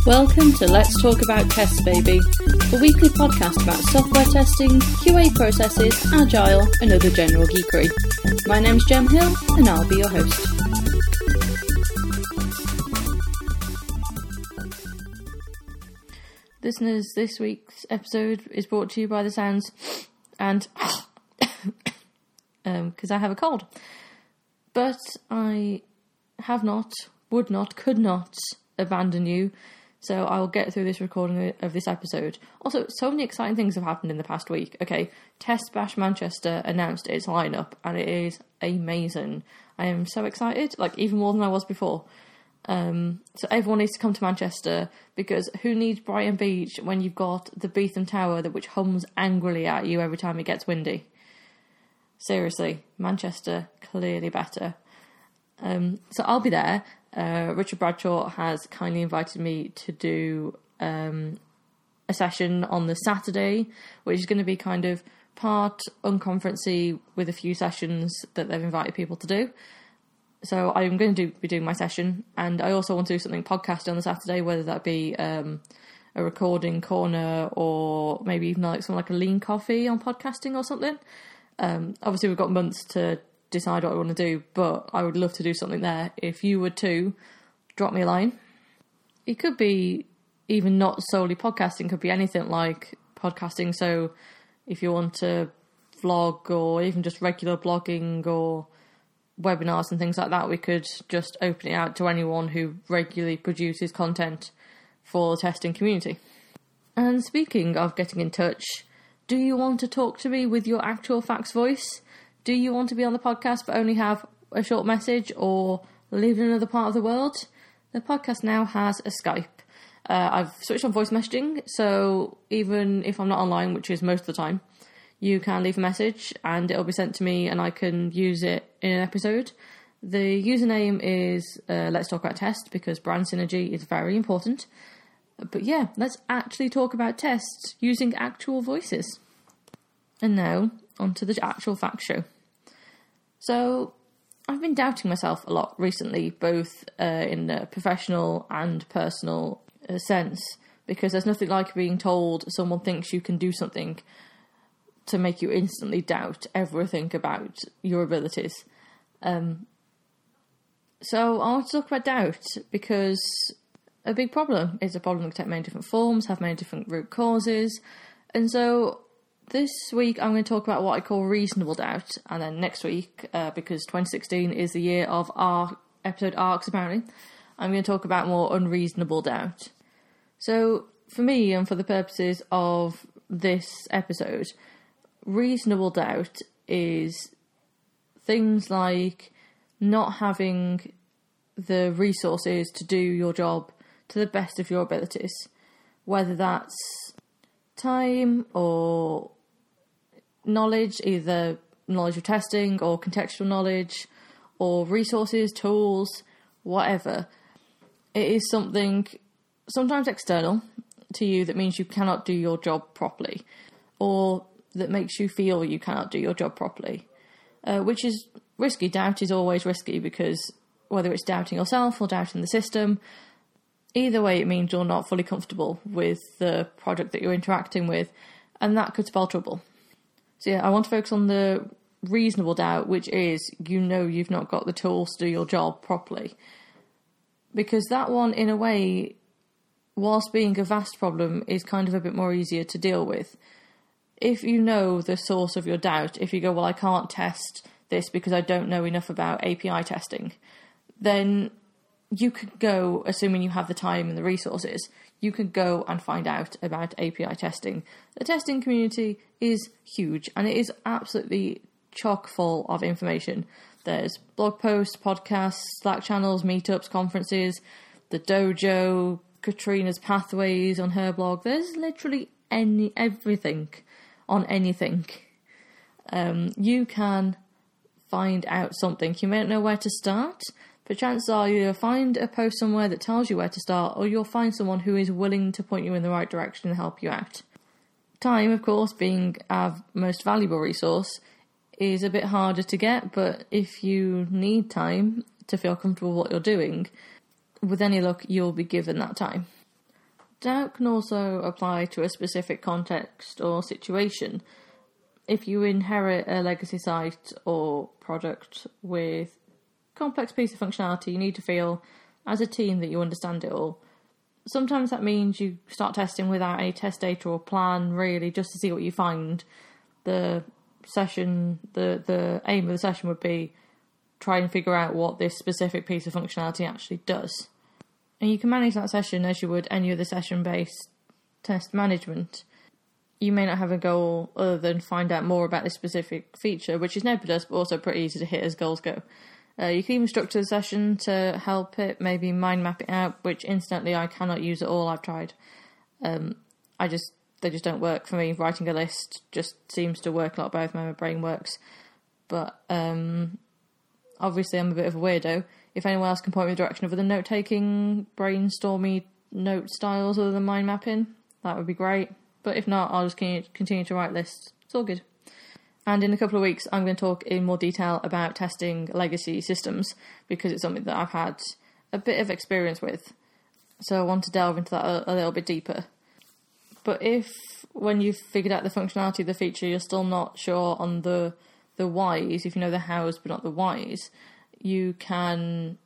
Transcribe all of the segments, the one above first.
Welcome to Let's Talk About Tests, Baby, a weekly podcast about software testing, QA processes, agile, and other general geekery. My name's Jem Hill, and I'll be your host. Listeners, this week's episode is brought to you by the sounds and because I have a cold. But I have not, would not, could not abandon you. So I'll get through this recording of this episode. Also, so many exciting things have happened in the past week. Okay, Test Bash Manchester announced its lineup, and it is amazing. I am so excited, like even more than I was before. So everyone needs to come to Manchester, because who needs Brighton Beach when you've got the Beetham Tower which hums angrily at you every time it gets windy? Seriously, Manchester, clearly better. So I'll be there. Richard Bradshaw has kindly invited me to do a session on the Saturday, which is going to be kind of part unconferencey with a few sessions that they've invited people to do. So I'm going to be doing my session, and I also want to do something podcasting on the Saturday, whether that be a recording corner or maybe even like something like a lean coffee on podcasting or something. Obviously, we've got months to decide what I want to do, but I would love to do something there. If you would too, drop me a line. It could be even not solely podcasting, it could be anything like podcasting. So if you want to vlog or even just regular blogging or webinars and things like that, we could just open it out to anyone who regularly produces content for the testing community. And speaking of getting in touch, do you want to talk to me with your actual fax voice? Do you want to be on the podcast but only have a short message or live in another part of the world? The podcast now has a Skype. I've switched on voice messaging, so even if I'm not online, which is most of the time, you can leave a message and it'll be sent to me and I can use it in an episode. The username is Let's Talk About Test, because brand synergy is very important. But yeah, let's actually talk about tests using actual voices. And now, on to the actual fact show. So, I've been doubting myself a lot recently, both in a professional and personal sense, because there's nothing like being told someone thinks you can do something to make you instantly doubt everything about your abilities. So, I want to talk about doubt, because a big problem is a problem that can take many different forms, have many different root causes, and so this week I'm going to talk about what I call reasonable doubt, and then next week, because 2016 is the year of episode arcs apparently, I'm going to talk about more unreasonable doubt. So for me, and for the purposes of this episode, reasonable doubt is things like not having the resources to do your job to the best of your abilities, whether that's time or knowledge, either knowledge of testing or contextual knowledge or resources, tools, whatever. It is something sometimes external to you that means you cannot do your job properly, or that makes you feel you cannot do your job properly, which is risky. Doubt is always risky, because whether it's doubting yourself or doubting the system, either way it means you're not fully comfortable with the product that you're interacting with, and that could spell trouble. So yeah, I want to focus on the reasonable doubt, which is you've not got the tools to do your job properly. Because that one, in a way, whilst being a vast problem, is kind of a bit more easier to deal with. If you know the source of your doubt, if you go, well, I can't test this because I don't know enough about API testing, then you could go, assuming you have the time and the resources, you could go and find out about API testing. The testing community is huge, and it is absolutely chock full of information. There's blog posts, podcasts, Slack channels, meetups, conferences, the dojo, Katrina's Pathways on her blog. There's literally everything on anything. You can find out something. You may not know where to start, but chances are you'll find a post somewhere that tells you where to start, or you'll find someone who is willing to point you in the right direction and help you out. Time, of course, being our most valuable resource, is a bit harder to get, but if you need time to feel comfortable with what you're doing, with any luck, you'll be given that time. Doubt can also apply to a specific context or situation. If you inherit a legacy site or product with complex piece of functionality, you need to feel as a team that you understand it all. Sometimes that means you start testing without any test data or plan, really, just to see what you find. The aim of the session would be try and figure out what this specific piece of functionality actually does. And you can manage that session as you would any other session-based test management. You may not have a goal other than find out more about this specific feature, which is nebulous, but also pretty easy to hit as goals go. You can even structure the session to help it, maybe mind map it out, which incidentally I cannot use at all. I've tried. They just don't work for me. Writing a list just seems to work a lot better than my brain works. But obviously I'm a bit of a weirdo. If anyone else can point me in the direction of other note-taking, brainstormy note styles other than mind mapping, that would be great. But if not, I'll just continue to write lists. It's all good. And in a couple of weeks, I'm going to talk in more detail about testing legacy systems, because it's something that I've had a bit of experience with. So I want to delve into that a little bit deeper. But if, when you've figured out the functionality of the feature, you're still not sure on the whys, if you know the hows but not the whys, you can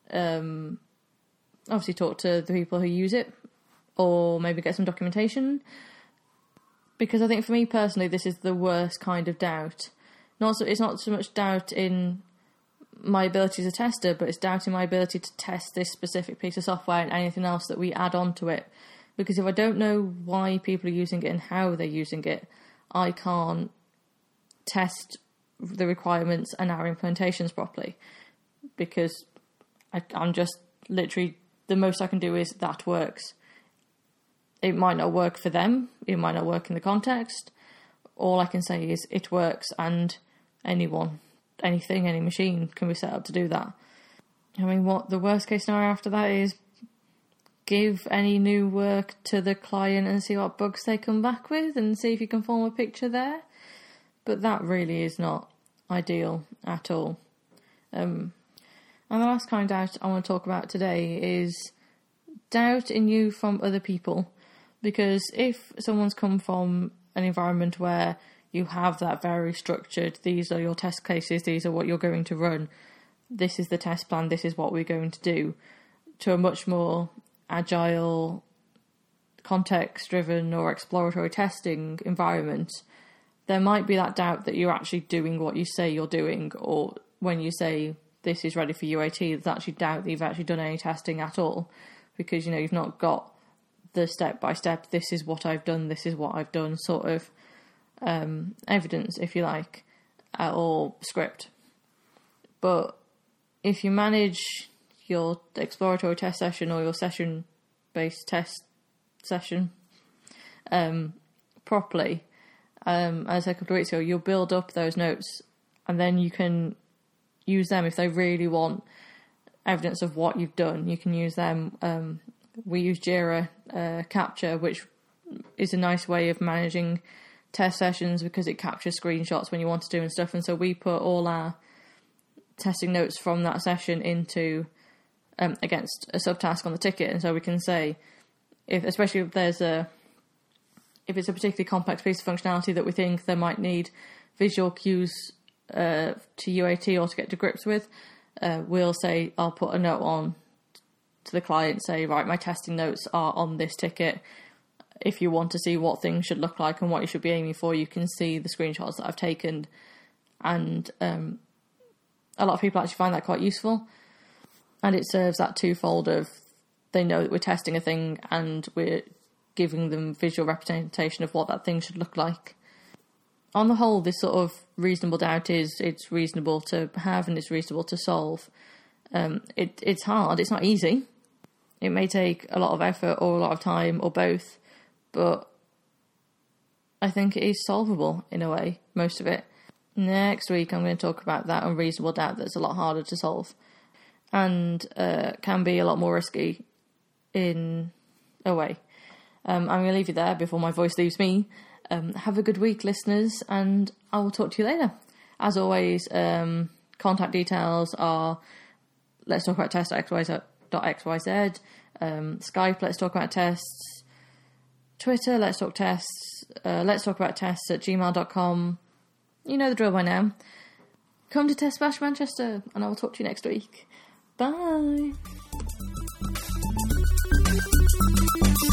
obviously talk to the people who use it, or maybe get some documentation. Because I think for me personally, this is the worst kind of doubt. It's not so much doubt in my ability as a tester, but it's doubt in my ability to test this specific piece of software and anything else that we add on to it. Because if I don't know why people are using it and how they're using it, I can't test the requirements and our implementations properly. Because I'm just literally, the most I can do is that works. It might not work for them. It might not work in the context. All I can say is it works, and anyone, anything, any machine can be set up to do that. I mean, what the worst case scenario after that is, give any new work to the client and see what bugs they come back with and see if you can form a picture there. But that really is not ideal at all. And the last kind of doubt I want to talk about today is doubt in you from other people. Because if someone's come from an environment where you have that very structured, these are your test cases, these are what you're going to run, this is the test plan, this is what we're going to do, to a much more agile, context-driven or exploratory testing environment, there might be that doubt that you're actually doing what you say you're doing, or when you say this is ready for UAT, there's actually doubt that you've actually done any testing at all, because you've not got the step-by-step, this is what I've done, this is what I've done sort of evidence, if you like, or script. But if you manage your exploratory test session or your session-based test session properly, as I said a couple of weeks ago, you'll build up those notes, and then you can use them if they really want evidence of what you've done. You can use them. We use Jira Capture, which is a nice way of managing test sessions because it captures screenshots when you want to do and stuff. And so we put all our testing notes from that session into against a subtask on the ticket. And so we can say, especially if it's a particularly complex piece of functionality that we think they might need visual cues to UAT or to get to grips with, we'll say, I'll put a note on to the client, say, right, my testing notes are on this ticket. If you want to see what things should look like and what you should be aiming for, you can see the screenshots that I've taken. And a lot of people actually find that quite useful. And it serves that twofold of they know that we're testing a thing and we're giving them visual representation of what that thing should look like. On the whole, this sort of reasonable doubt it's reasonable to have and it's reasonable to solve. It's hard, it's not easy. It may take a lot of effort or a lot of time or both, but I think it is solvable in a way, most of it. Next week I'm going to talk about that unreasonable doubt that's a lot harder to solve and can be a lot more risky in a way. I'm going to leave you there before my voice leaves me. Have a good week, listeners, and I will talk to you later. As always, contact details are let's talk about test.xyz, Skype, let's talk about tests, Twitter, Let's Talk Tests, Let's Talk About Tests at gmail.com. You know the drill by now. Come to Test Bash Manchester, and I will talk to you next week. Bye.